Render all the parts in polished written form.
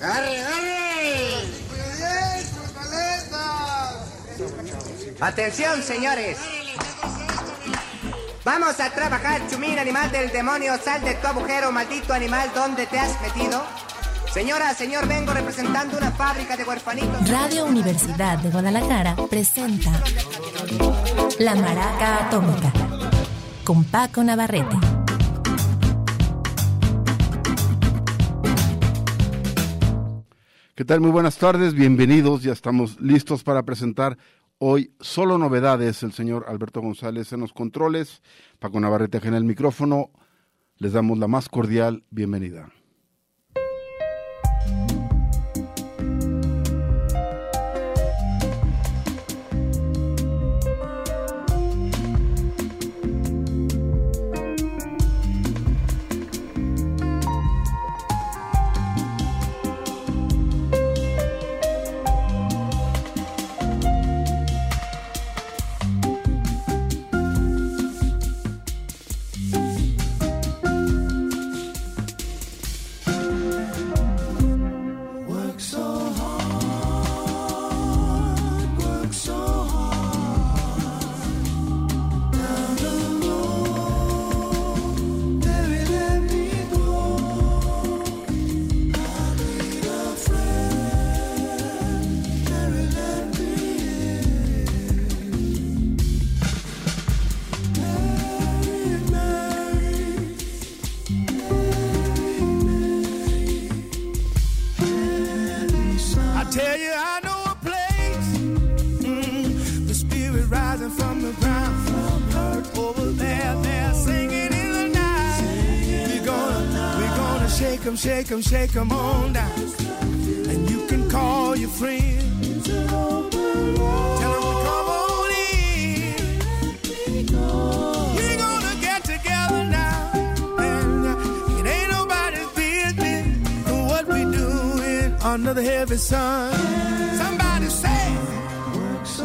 ¡Arre, arre! Atención, señores. Vamos a trabajar, chumín, animal del demonio. Sal de tu agujero, maldito animal. ¿Dónde te has metido? Señora, señor, vengo representando una fábrica de huerfanitos. Radio Universidad de Guadalajara presenta La Maraca Atómica con Paco Navarrete. ¿Qué tal? Muy buenas tardes, bienvenidos. Ya estamos listos para presentar hoy solo novedades. El señor Alberto González en los controles, Paco Navarrete en el micrófono. Les damos la más cordial bienvenida. Shake 'em on down, and you can call your friends. Tell 'em to come on in. We're gonna get together now, and it ain't nobody's business what we doing under the heavy sun. Somebody say, work so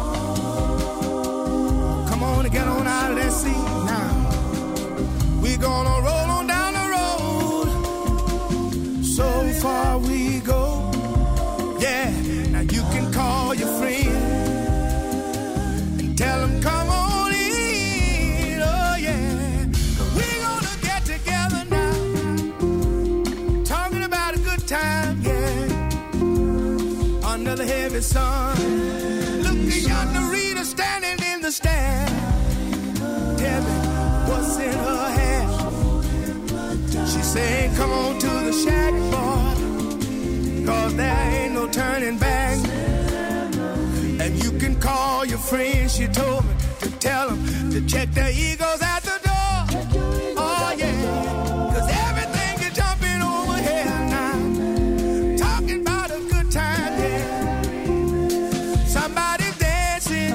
hard. Come on and get on out of that seat now. We're gonna roll on down. So far we go, yeah, now you can call your friend and tell them come on in, oh yeah, we're gonna get together now, talking about a good time, yeah, under the heavy sun. Look at yonder Rita standing in the stand, tell me what's in her hand. She said, come on to the shack, boy, 'cause there ain't no turning back. And you can call your friends, she told me to tell them to check their egos at the door. Oh, yeah, 'cause everything is jumping over here now. Talking about a good time, yeah. Somebody's dancing,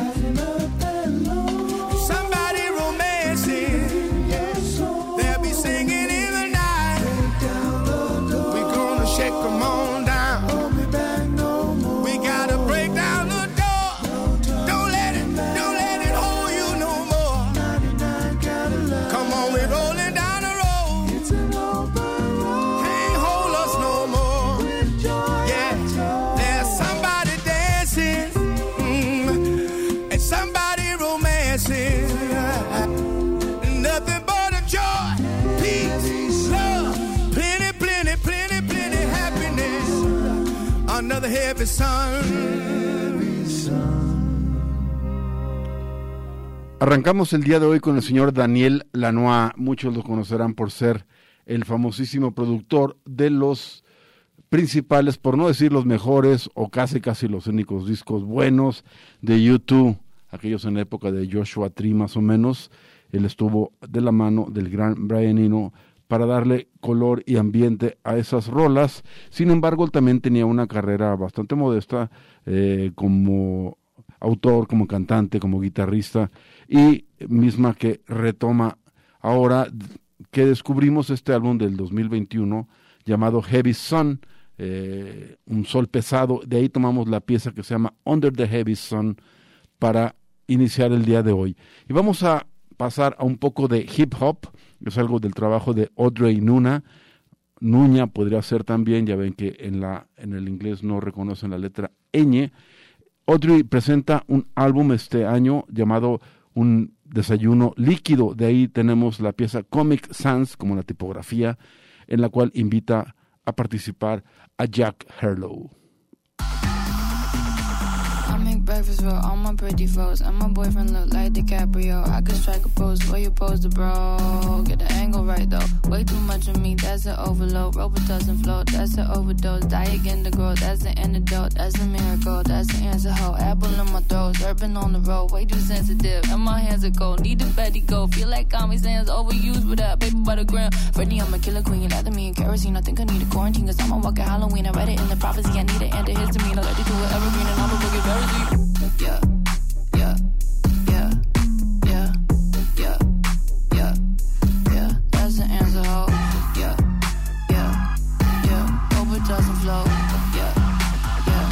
somebody romancing. They'll be singing in the night. We're gonna shake 'em on down. We gotta break down the door. Don't let it hold you no more. Come on, we're rolling down the road. Can't hold us no more. Yeah, there's somebody dancing, and somebody romancing. Nothing but a joy, peace, love, plenty, plenty, plenty, plenty happiness under the heavy sun. Arrancamos el día de hoy con el señor Daniel Lanois. Muchos lo conocerán por ser el famosísimo productor de los principales, por no decir los mejores, o casi los únicos discos buenos de U2, aquellos en la época de Joshua Tree más o menos. Él estuvo de la mano del gran Brian Eno para darle color y ambiente a esas rolas. Sin embargo, él también tenía una carrera bastante modesta como autor, como cantante, como guitarrista, y misma que retoma ahora que descubrimos este álbum del 2021 llamado Heavy Sun, un sol pesado. De ahí tomamos la pieza que se llama Under the Heavy Sun para iniciar el día de hoy. Y vamos a pasar a un poco de hip hop, es algo del trabajo de Audrey Nuna, Nuña podría ser también, ya ven que en el inglés no reconocen la letra ñ. Audrey presenta un álbum este año llamado Un desayuno líquido, de ahí tenemos la pieza Comic Sans, como la tipografía, en la cual invita a participar a Jack Harlow. I make breakfast for all my pretty foes, and my boyfriend look like DiCaprio. I could strike a pose where you pose the bro. Get the angle right though. Way too much of me, that's an overload. Robitussin float, that's an overdose. Die again to grow, that's the antidote. That's a miracle, that's the answer. Ho, apple in my throat, urban on the road. Way too sensitive, and my hands are cold. Need the fatty go. Feel like Comic Sans overused with that paper by the gram. Freddie, I'm a killer queen. You lather me in kerosene. I think I need a quarantine, cause I'm a walking Halloween. I read it in the prophecy. I need an antihistamine. I like to do it evergreen, and I'm a boogie very. Yeah, yeah, yeah, yeah, yeah, yeah, yeah. That's the answer, ho. Yeah, yeah, yeah. Hope it doesn't flow. Yeah, yeah,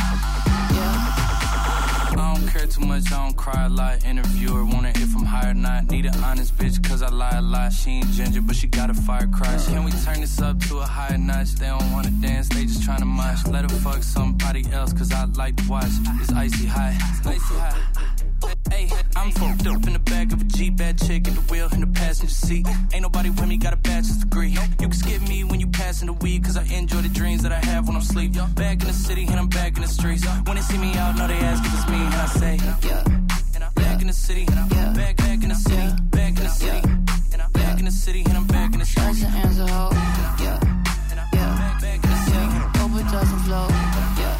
yeah. I don't care too much, I don't cry a lot. Interviewer wondering if I'm high or not. Need an honest bitch, cause I lie a lot. She ain't ginger, but she got a fire crush. Can we turn this up to a higher notch? They don't wanna dance, they just tryna mosh. Let her fuck somebody else, cause I like to watch. It's icy hot, icy hot. Hey, I'm fucked up in the back of a Jeep, bad chick at the wheel in the passenger seat. Ain't nobody with me, got a bachelor's degree. You can skip me when you passing the weed, cause I enjoy the dreams that I have when I'm asleep. Back in the city and I'm back in the streets. When they see me out, know they ask if it's me, and I say, yeah. Back in the city, back in the city, back in the city, back in the city, and I'm back in the streets. That's the answer, ho. Yeah, yeah, back in the city. Hope it doesn't flow. Yeah.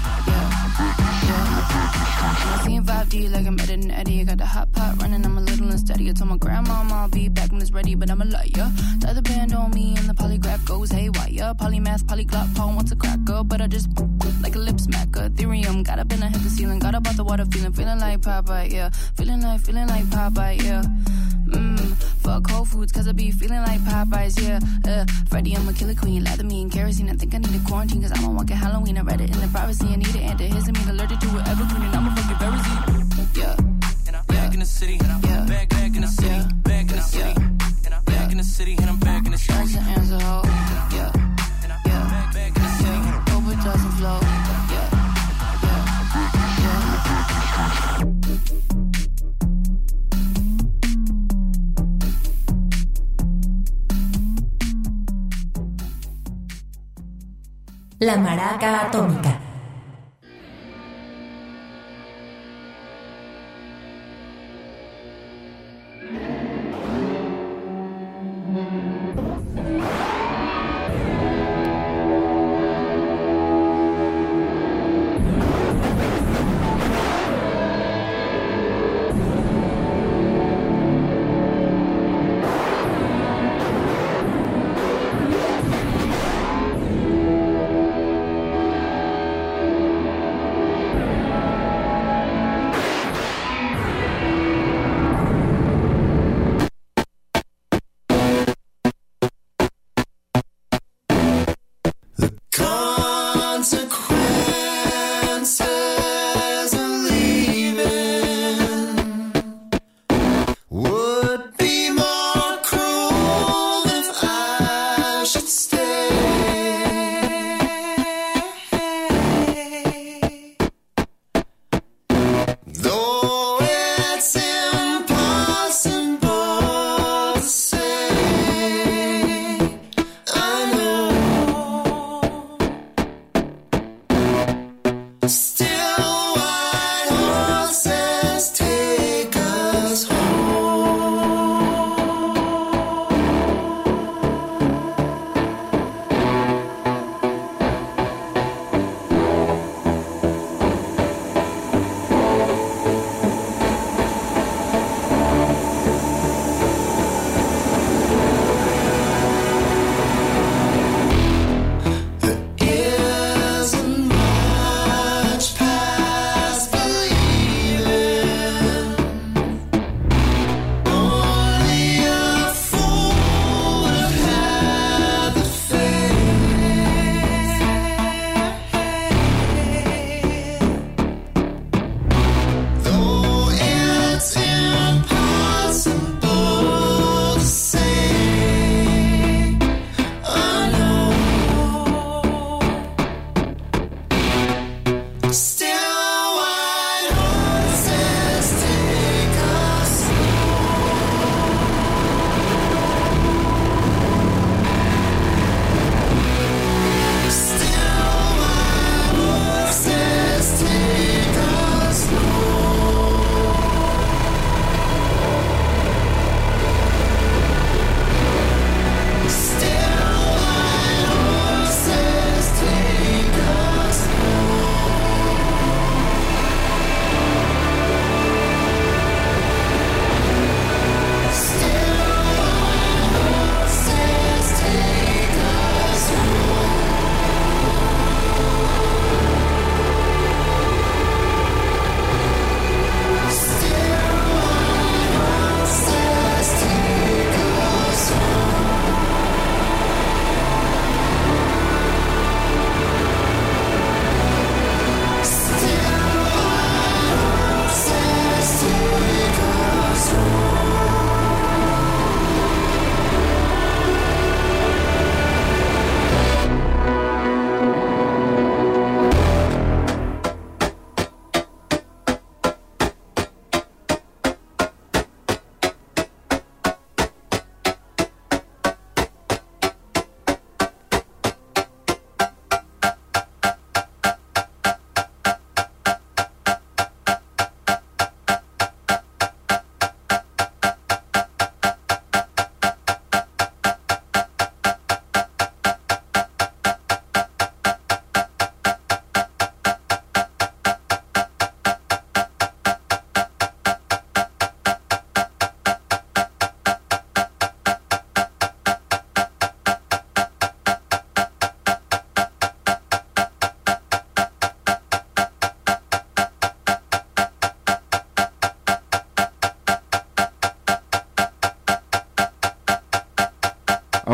I'm seeing 5D like I'm better than Eddie. I got the hot pot running, I'm a little unsteady. I told my grandma I'll be back when it's ready, but I'm a liar. Tie the band on me and the polygraph goes haywire. Polymath, polyglot, Paul wants a cracker, but I just like a lip smacker. Ethereum, got up and I hit the ceiling. Got up out the water feeling like Popeye, yeah. Feeling like Popeye, yeah. Fuck Whole Foods, cause I be feeling like Popeyes, yeah. Freddie, I'm a killer queen, lather me in kerosene. I think I need a quarantine, cause I'm a walking Halloween. I read it in the privacy, I need an antihistamine. Allergic to it, evergreen, and I'm a fucking berry. Yeah. Back in the city, yeah. Back in the city, back in the city, back in the city, and I'm back in the street. That's the answer, ho. Yeah. Yeah. Back in the city. Hope it doesn't flow. Yeah. La Maraca Atómica. Much past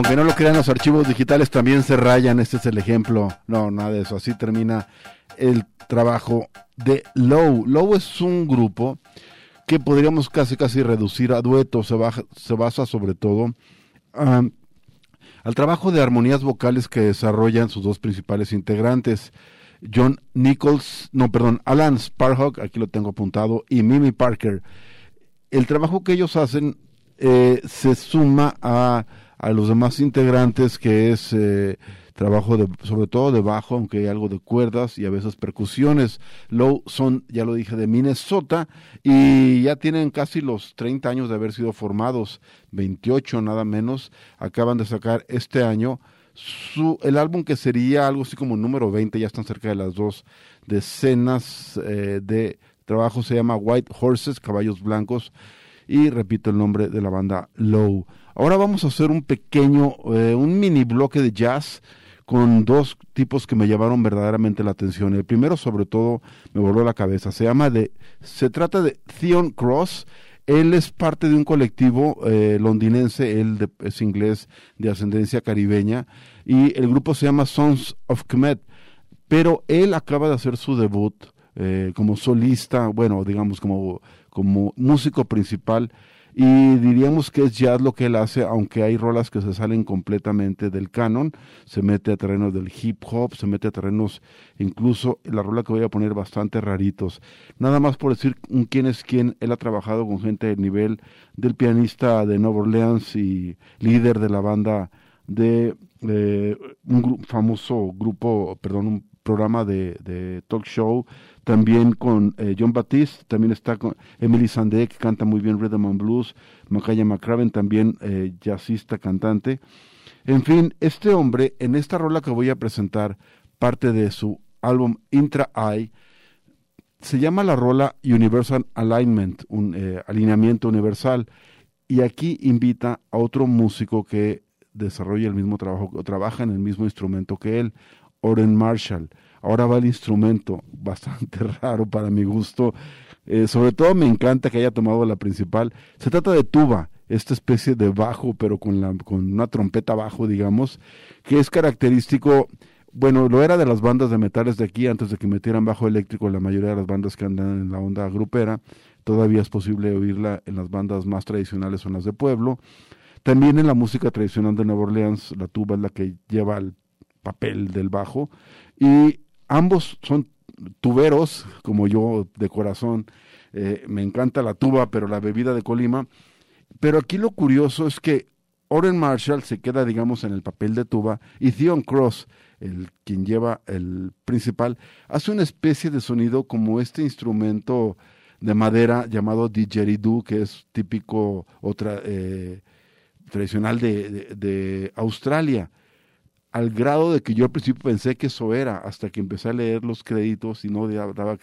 aunque no lo crean, los archivos digitales también se rayan. Este es el ejemplo. No, nada de eso. Así termina el trabajo de Low. Low es un grupo que podríamos casi reducir a dueto. Se basa sobre todo al trabajo de armonías vocales que desarrollan sus dos principales integrantes, Alan Sparhawk, aquí lo tengo apuntado, y Mimi Parker. El trabajo que ellos hacen se suma a los demás integrantes, que es trabajo sobre todo de bajo, aunque hay algo de cuerdas y a veces percusiones. Low son, ya lo dije, de Minnesota, y ya tienen casi los 30 años de haber sido formados, 28 nada menos. Acaban de sacar este año el álbum que sería algo así como número 20, ya están cerca de las 2 decenas de trabajo. Se llama White Horses, Caballos Blancos, y repito el nombre de la banda, Low. Ahora vamos a hacer un mini bloque de jazz con dos tipos que me llamaron verdaderamente la atención. El primero, sobre todo, me voló la cabeza. Se trata de Theon Cross. Él es parte de un colectivo londinense, es inglés de ascendencia caribeña, y el grupo se llama Sons of Kemet, pero él acaba de hacer su debut como solista, bueno, digamos como músico principal, y diríamos que es jazz lo que él hace, aunque hay rolas que se salen completamente del canon. Se mete a terrenos del hip hop, se mete a terrenos, incluso la rola que voy a poner, bastante raritos. Nada más por decir quién es quién. Él ha trabajado con gente del nivel del pianista de Nueva Orleans y líder de la banda de un programa de talk show, también con John Batiste, también está con Emily Sandé, que canta muy bien rhythm and blues, Makaya McCraven, también jazzista, cantante. En fin, este hombre, en esta rola que voy a presentar, parte de su álbum Intra Eye, se llama la rola Universal Alignment, un alineamiento universal, y aquí invita a otro músico que desarrolla el mismo trabajo, o trabaja en el mismo instrumento que él, Oren Marshall. Ahora va el instrumento, bastante raro para mi gusto, sobre todo me encanta que haya tomado la principal. Se trata de tuba, esta especie de bajo, pero con una trompeta bajo, digamos, que es característico. Bueno, lo era de las bandas de metales de aquí, antes de que metieran bajo eléctrico. La mayoría de las bandas que andan en la onda grupera, todavía es posible oírla en las bandas más tradicionales o en las de pueblo. También en la música tradicional de Nueva Orleans, la tuba es la que lleva el papel del bajo, y ambos son tuberos, como yo de corazón. Me encanta la tuba, pero la bebida de Colima. Pero aquí lo curioso es que Oren Marshall se queda, digamos, en el papel de tuba, y Theon Cross, quien lleva el principal, hace una especie de sonido como este instrumento de madera llamado didgeridoo, que es típico tradicional de Australia, al grado de que yo al principio pensé que eso era, hasta que empecé a leer los créditos y no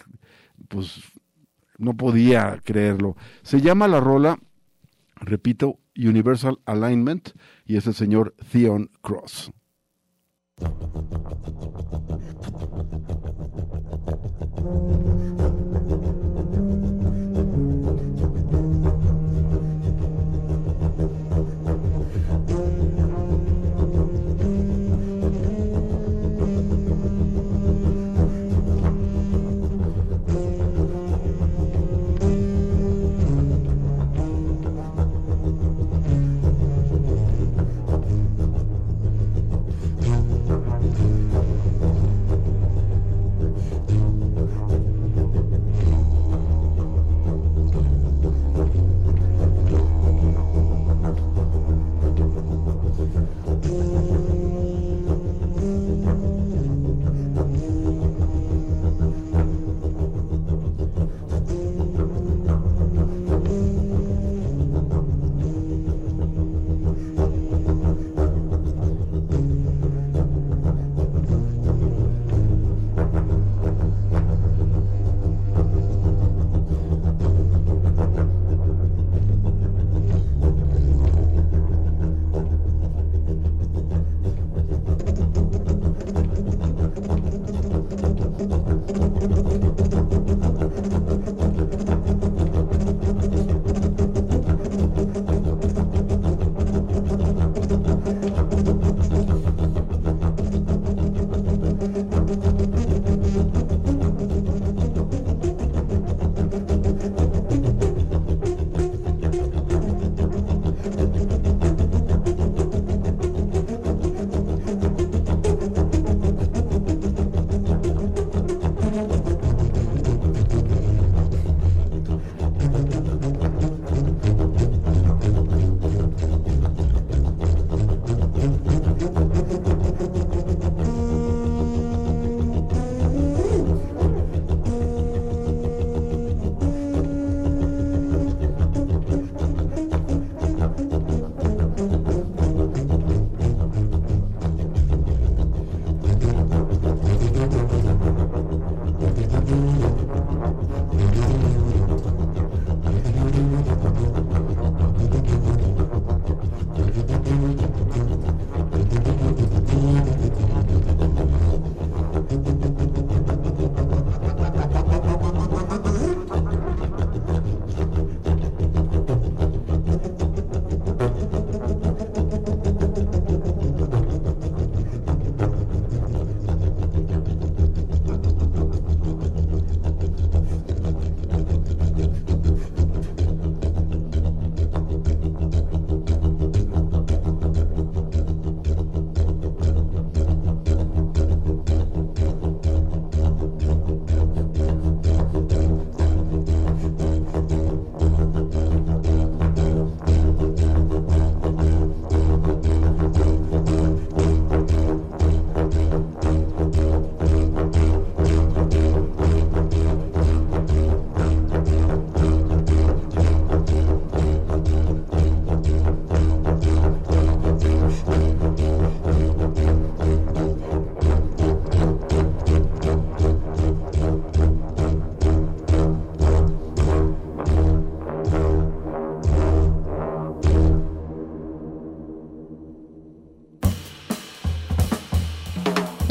podía creerlo. Se llama la rola, repito, Universal Alignment, y es el señor Theon Cross.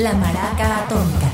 La Maraca Atómica.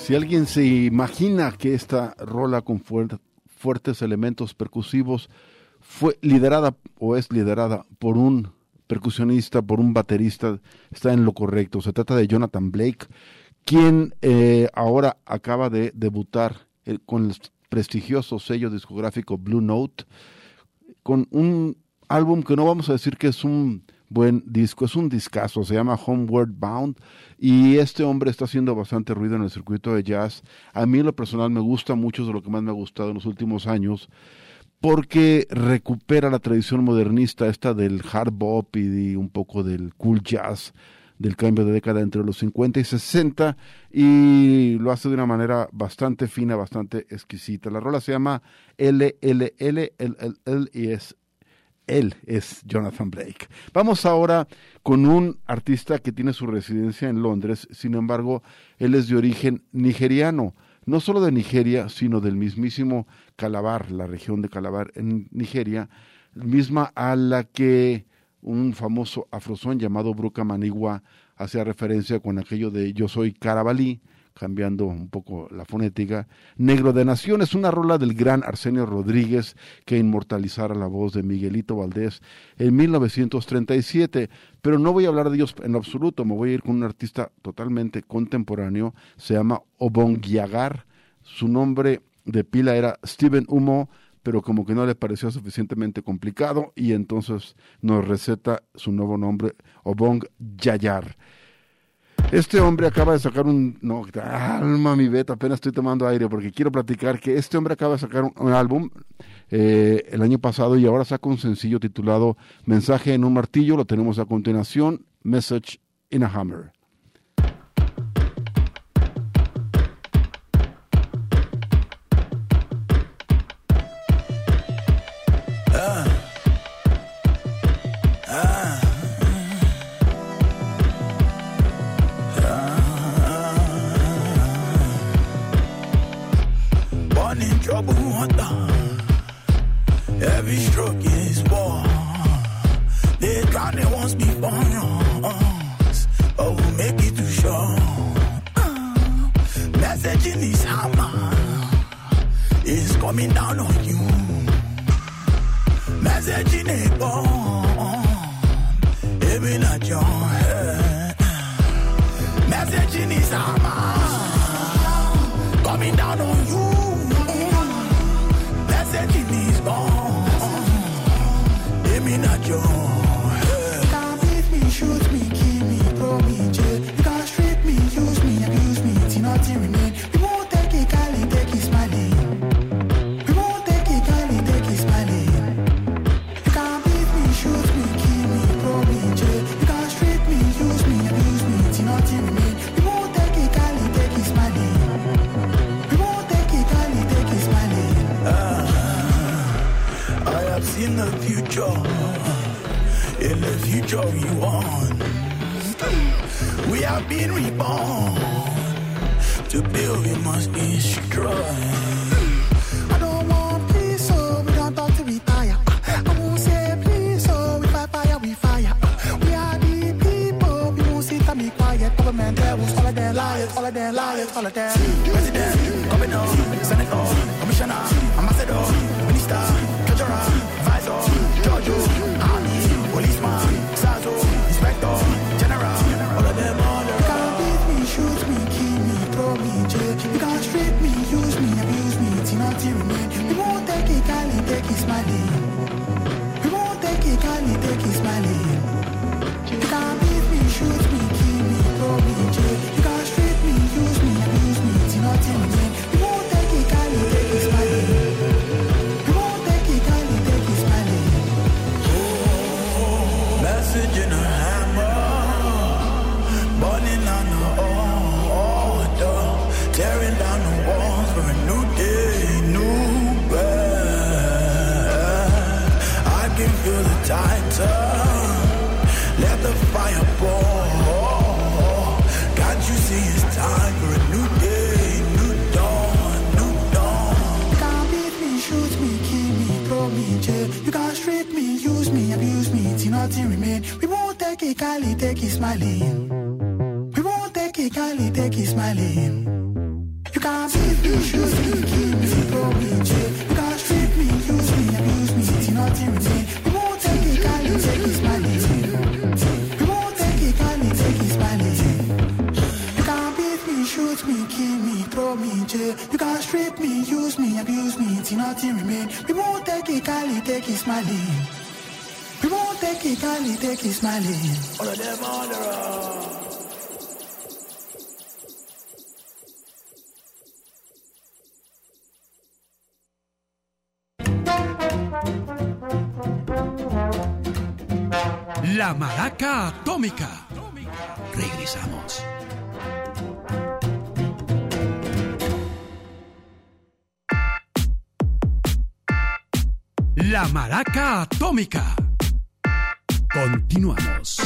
Si alguien se imagina que esta rola con fuertes elementos percusivos fue liderada o es liderada por un percusionista, por un baterista, está en lo correcto. Se trata de Jonathan Blake, quien ahora acaba de debutar con el prestigioso sello discográfico Blue Note, con un álbum que no vamos a decir que es un buen disco, es un discazo, se llama Homeward Bound, y este hombre está haciendo bastante ruido en el circuito de jazz. A mí en lo personal me gusta mucho, de lo que más me ha gustado en los últimos años, porque recupera la tradición modernista esta del hard bop y un poco del cool jazz, del cambio de década entre los 50 y 60, y lo hace de una manera bastante fina, bastante exquisita. La rola se llama LLL, y él es Jonathan Blake. Vamos ahora con un artista que tiene su residencia en Londres, sin embargo, él es de origen nigeriano, no solo de Nigeria, sino del mismísimo Calabar, la región de Calabar en Nigeria, misma a la que un famoso afrosón llamado Bruka Manigua hacía referencia con aquello de yo soy Carabalí, cambiando un poco la fonética. Negro de Nación es una rola del gran Arsenio Rodríguez que inmortalizara la voz de Miguelito Valdés en 1937, pero no voy a hablar de ellos en lo absoluto, me voy a ir con un artista totalmente contemporáneo, se llama Obong Yagar, su nombre de pila era Steven Umo, pero como que no le pareció suficientemente complicado y entonces nos receta su nuevo nombre, Obong Yayar. Este hombre acaba de sacar alma mi beta, apenas estoy tomando aire porque quiero platicar que este hombre acaba de sacar un álbum el año pasado y ahora saca un sencillo titulado Mensaje en un martillo, lo tenemos a continuación, Message in a Hammer. Every stroke is war. They drown it once before us, but we'll make it too short. Message in this hammer is coming down on you. Message in a bomb, even at your head. Message in this hammer coming down on you. Message in this bomb. Not your head. You can't beat me, shoot me, kill me, throw me in jail. You can't strip me, use me, abuse me, till nothing remain. We won't take it, Cali, take it, smiling. We won't take it, Cali, take it, smiling. You can't beat me, shoot me, kill me, throw me in jail. You can't strip me, use me, abuse me, till nothing remain. We won't take it, Cali, take it, smiling. We won't take it, Cali, take it, smiling. I have seen the future. In the future we want, we have been reborn. To build we must destroy. I don't want peace, so we don't talk to retire. I won't say please, so we fight fire, we fire. We are the people, we won't sit and be quiet. Government devils, all of them liars, all of them liars, all of them. President, governor, senator, commissioner, ambassador, minister, treasurer, advisor, judge, army, policeman, Sazo, inspector, general, all of them, all of them. You can't beat me, shoot me, kill me, throw me in jail. You can't strip me, use me, abuse me, till nothing remain. We won't take it, Cali, take it, smiling. We won't take it, Cali, take it, smiling. You can't beat me, shoot me, kill me, throw me in jail. You can't strip me, use me, abuse me, till nothing remain. We won't take it, Cali, take it, smiling. We won't take it, Cali, take it, smiling. Message in a hammer, burning on the altar, tearing down the walls for a new day, new birth. I can feel the tide turn, let the fire pour. Can't you see it's time for a new day, new dawn, new dawn. You can't beat me, shoot me, kill me, throw me in jail. You can't strip me, use me, abuse me, till nothing remain. We won't take it, Cali, take it, smiling. We won't take it, Cali, take it, smiling. You can't beat me, shoot me, kill me, throw me in jail. You can't strip me, use me, abuse me, till nothing remain. We won't take it, can you take his money? We won't take it, can you take his money? You can't beat me, shoot me, kill me, throw me in jail. You can't strip me, use me, abuse me, till nothing remain. We won't take it, can you take his money? We won't take it, can you take his money? All of them on the road. La Maraca Atómica. Regresamos. La Maraca Atómica. Continuamos.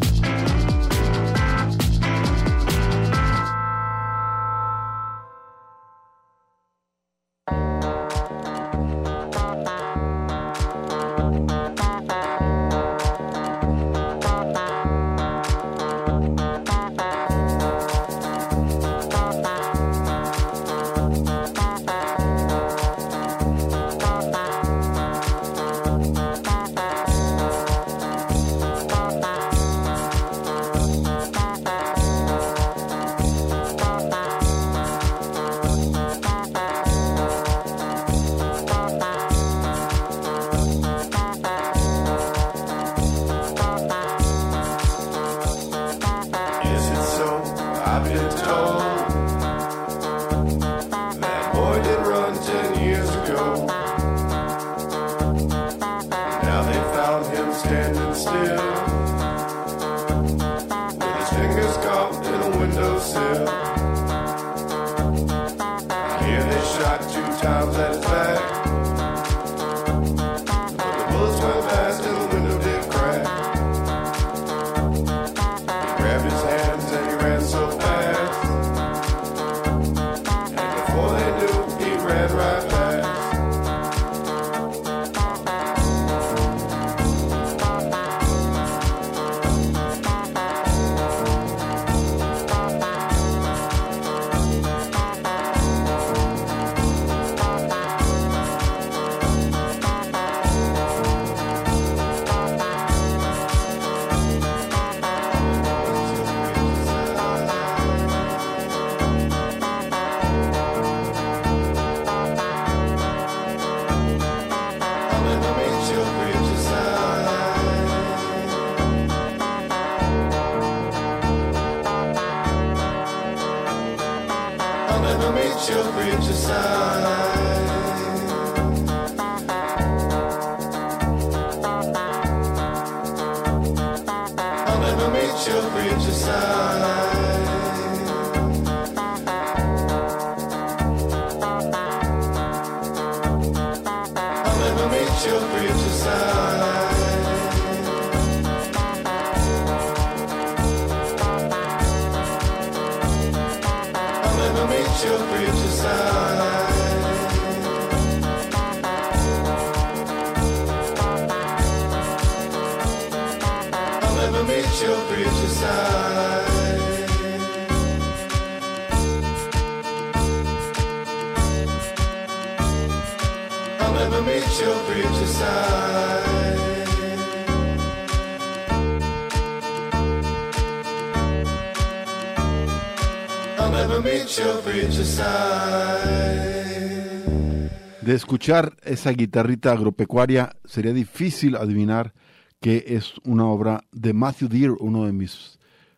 De escuchar esa guitarrita agropecuaria, sería difícil adivinar que es una obra de Matthew Dear, uno de mis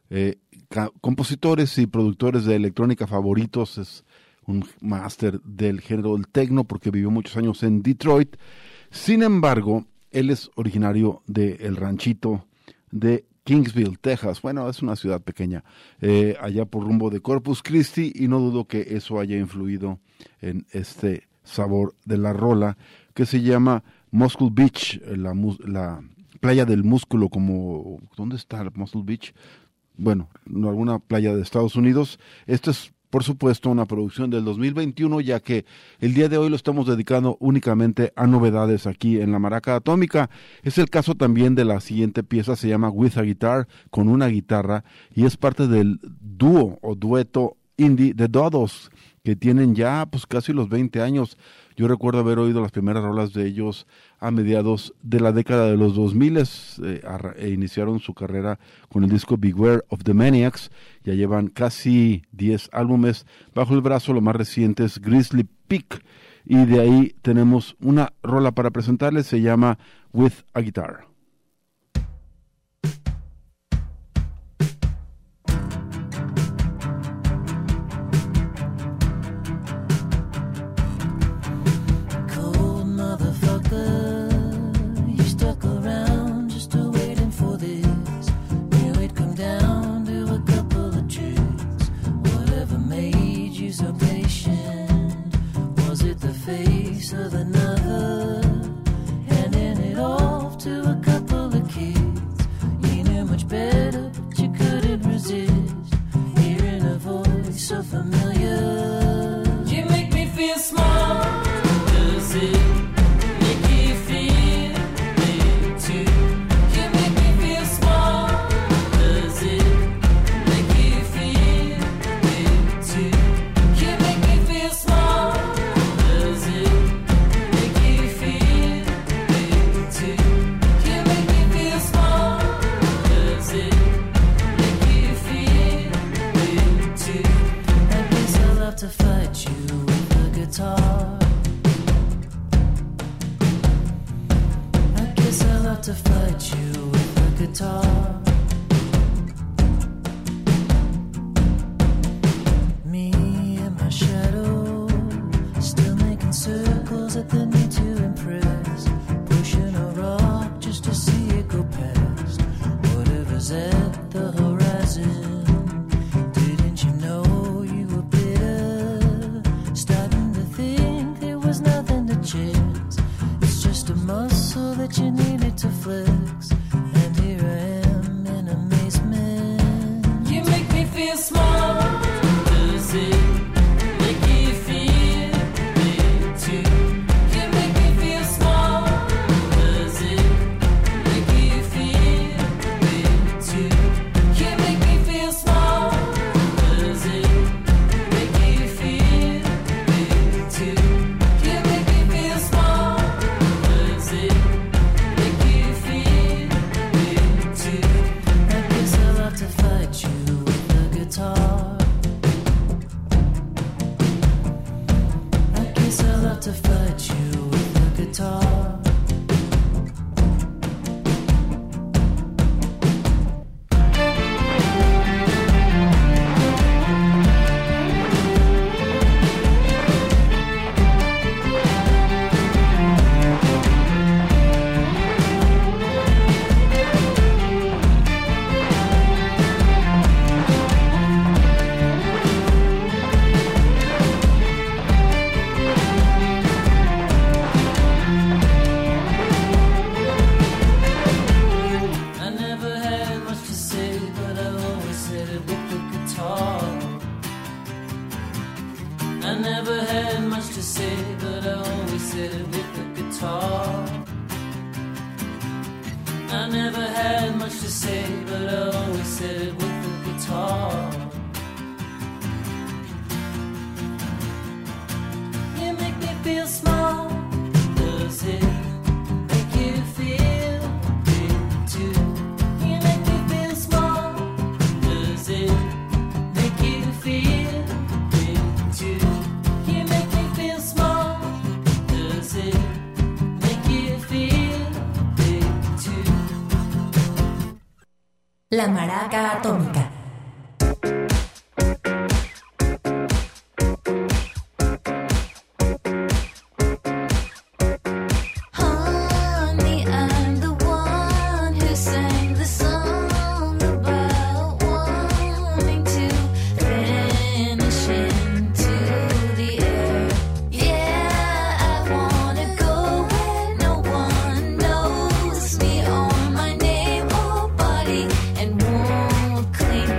compositores y productores de electrónica favoritos. Es un máster del género del techno porque vivió muchos años en Detroit. Sin embargo, él es originario del ranchito de Kingsville, Texas. Bueno, es una ciudad pequeña, allá por rumbo de Corpus Christi, y no dudo que eso haya influido en este sabor de la rola, que se llama Muscle Beach, la playa del músculo, como... ¿Dónde está Muscle Beach? Bueno, en alguna playa de Estados Unidos. Esto es, por supuesto, una producción del 2021, ya que el día de hoy lo estamos dedicando únicamente a novedades aquí en la Maraca Atómica. Es el caso también de la siguiente pieza, se llama With a Guitar, con una guitarra, y es parte del dúo o dueto indie The Dodos, que tienen ya pues casi los 20 años. Yo recuerdo haber oído las primeras rolas de ellos a mediados de la década de los 2000, iniciaron su carrera con el disco Beware of the Maniacs. Ya llevan casi 10 álbumes bajo el brazo. Lo más reciente es Grizzly Peak, y de ahí tenemos una rola para presentarles, se llama With a Guitar. La Maraca Atómica. Clean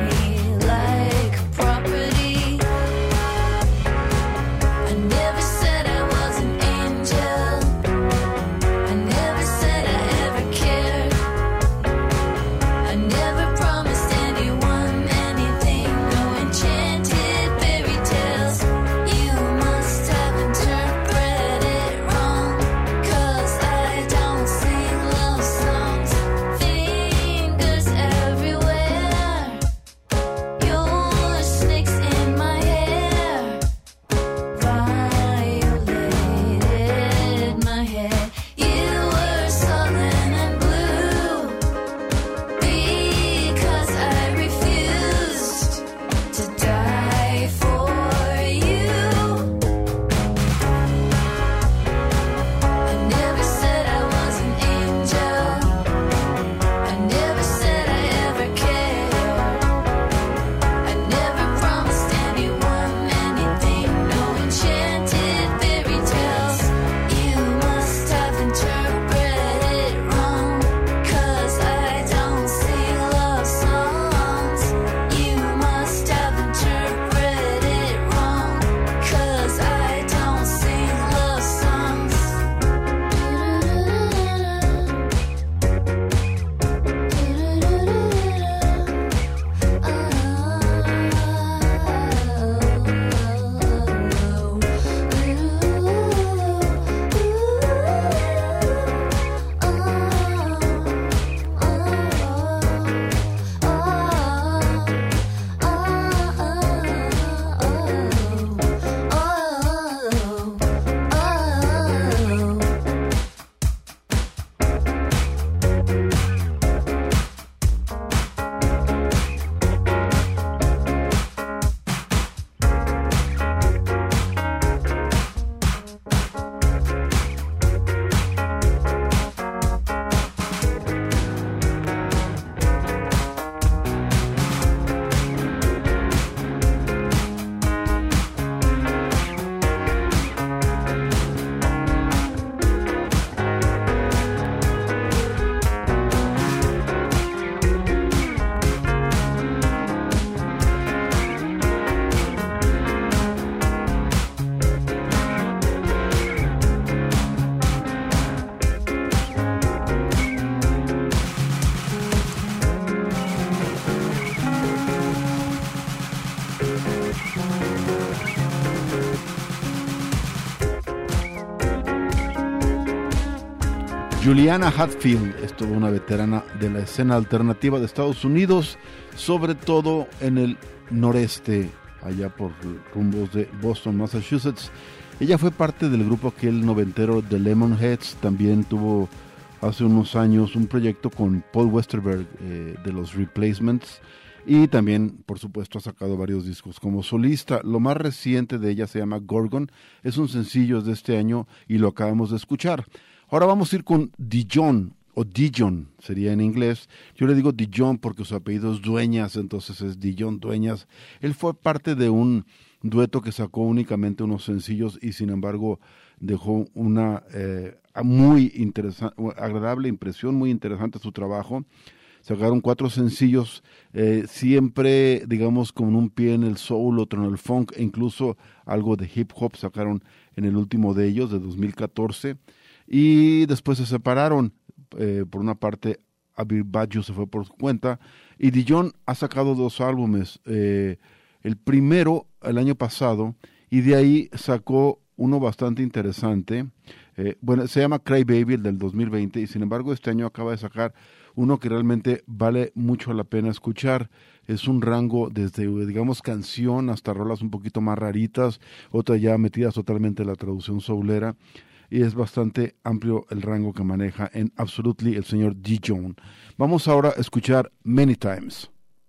Juliana Hatfield es toda una veterana de la escena alternativa de Estados Unidos, sobre todo en el noreste, allá por rumbos de Boston, Massachusetts. Ella fue parte del grupo aquel noventero de Lemonheads. También tuvo hace unos años un proyecto con Paul Westerberg de los Replacements, y también, por supuesto, ha sacado varios discos como solista. Lo más reciente de ella se llama Gorgon, es un sencillo de este año y lo acabamos de escuchar. Ahora vamos a ir con Dijon, o Dijon sería en inglés. Yo le digo Dijon porque su apellido es Dueñas, entonces es Dijon Dueñas. Él fue parte de un dueto que sacó únicamente unos sencillos y sin embargo dejó una muy interesante, agradable impresión, muy interesante su trabajo. Sacaron 4 sencillos, siempre digamos con un pie en el soul, otro en el funk, e incluso algo de hip hop sacaron en el último de ellos, de 2014, y después se separaron. Por una parte, Abir Baju se fue por su cuenta, y Dijon ha sacado 2 álbumes, el primero el año pasado, y de ahí sacó uno bastante interesante, se llama Cry Baby, el del 2020, y sin embargo este año acaba de sacar uno que realmente vale mucho la pena escuchar. Es un rango desde, digamos, canción hasta rolas un poquito más raritas, otras ya metidas totalmente en la traducción soulera, y es bastante amplio el rango que maneja en Absolutely el señor Dijon. Vamos ahora a escuchar Many Times.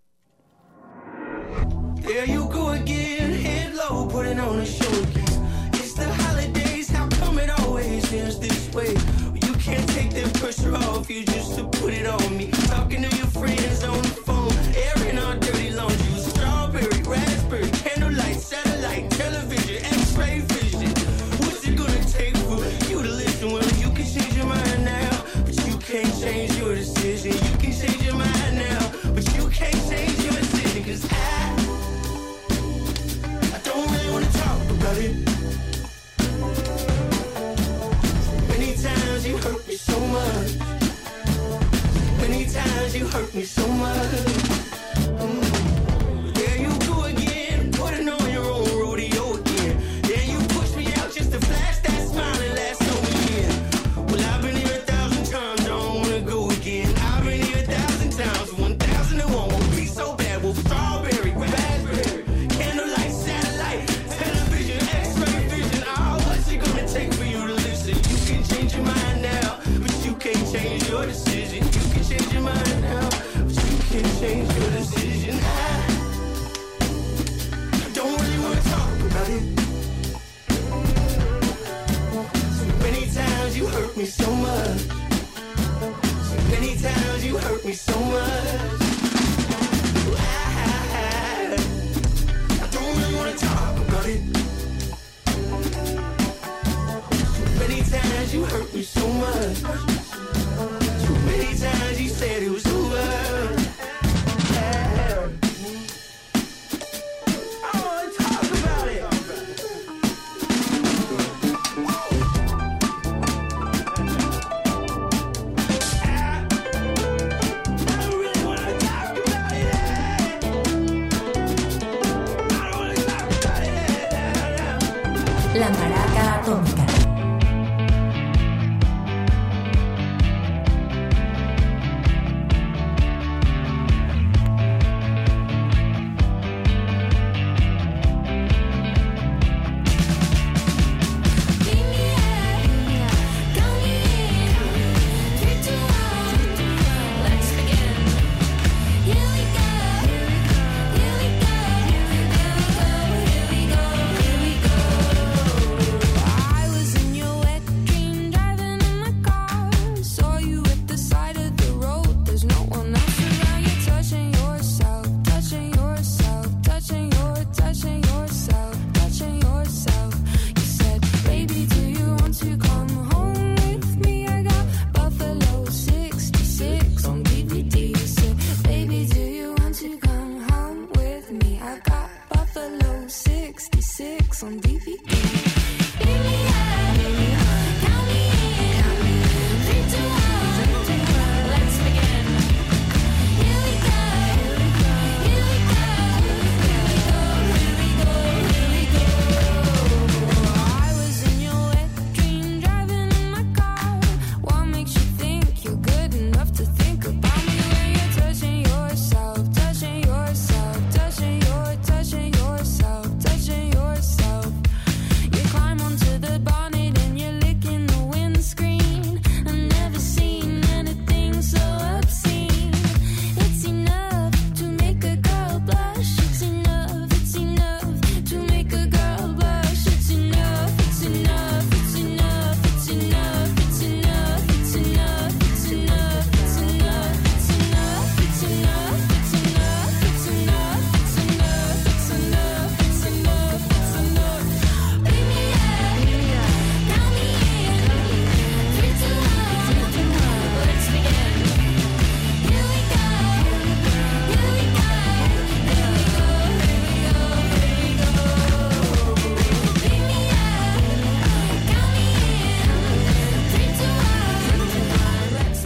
There you go again, head low, putting on a show again. It's the holidays, how come it always ends this way? You can't take that pressure off, you just to put it on me. Talking to your friends on the phone, airing our dirty laundry. Strawberry, raspberry, candlelight, satellite, television, x-ray vision. What's it gonna take for you to listen? Well, you can change your mind now, but you can't change your decision. You can change your mind now, but you can't change your decision. Cause I don't really wanna talk about it. Many times you hurt me so much. Many times you hurt me so much. There you go again, putting on your own rodeo again. Yeah, you pushed me out just to flash that smile and last over again. Well, I've been here 1,000 times, I don't wanna go again. I've been here 1,000 times, 1,001 won't be so bad. Well, strawberry, raspberry, candlelight, satellite, television, x-ray vision. Oh, what's it gonna take for you to listen? You can change your mind now, but you can't change your decision. You can change your mind now, but you can't change your decision. I don't really wanna talk about it. So many times you hurt me so much. So many times you hurt me so much. I don't really wanna talk about it. So many times you hurt me so much. So many times you said it was over. I wanna talk about it. I don't really wanna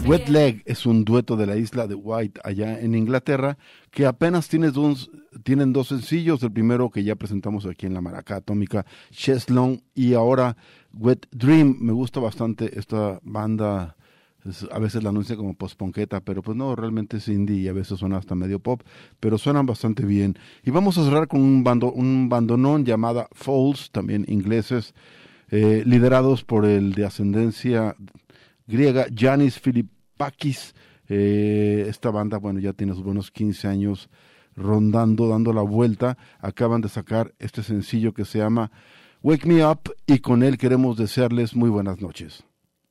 Wet Leg es un dueto de la isla de White allá en Inglaterra que apenas tienen dos sencillos. El primero que ya presentamos aquí en la Maraca Atómica, Cheslong, y ahora Wet Dream. Me gusta bastante esta banda. A veces la anuncia como post-punketa, pero pues no, realmente es indie y a veces suena hasta medio pop, pero suenan bastante bien. Y vamos a cerrar con un bandonón llamada Falls, también ingleses, liderados por el de ascendencia griega Yanis Philippakis. Esta banda, bueno, ya tiene sus buenos 15 años rondando, dando la vuelta. Acaban de sacar este sencillo que se llama Wake Me Up, y con él queremos desearles muy buenas noches.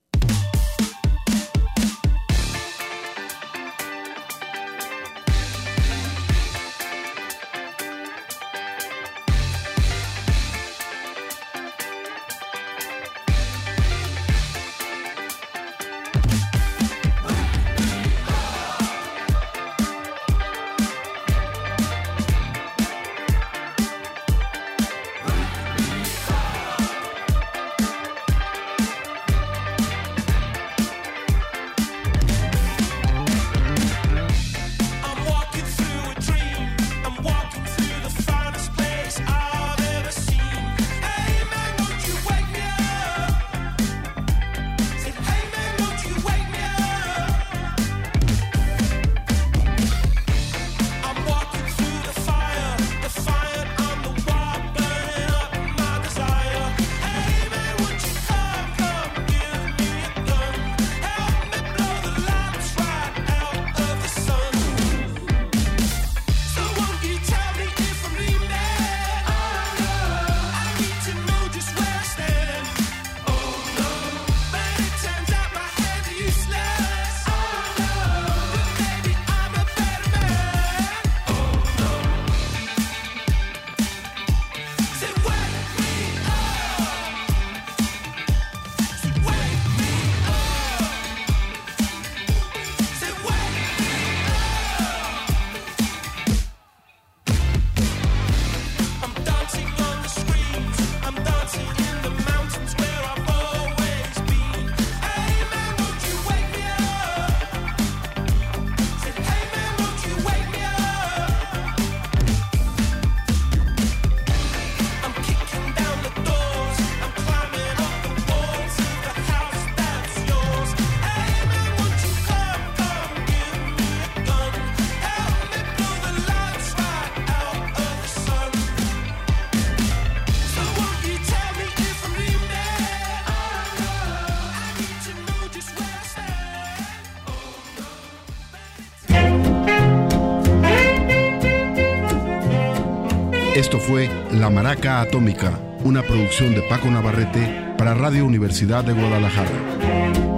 Esto fue La Maraca Atómica, una producción de Paco Navarrete para Radio Universidad de Guadalajara.